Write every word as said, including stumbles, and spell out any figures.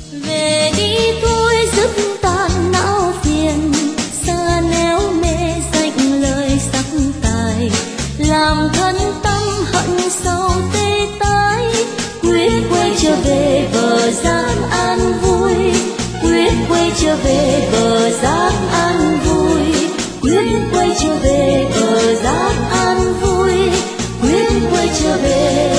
Về đi thôi dứt tan não phiền, xa néo mê dạnh lời sắc tài, làm thân tâm hận sâu tê tái. Quyết quay trở về bờ giác an vui, quyết quay trở về bờ giác an vui, quyết quay trở về bờ giác an vui, quyết quay trở về.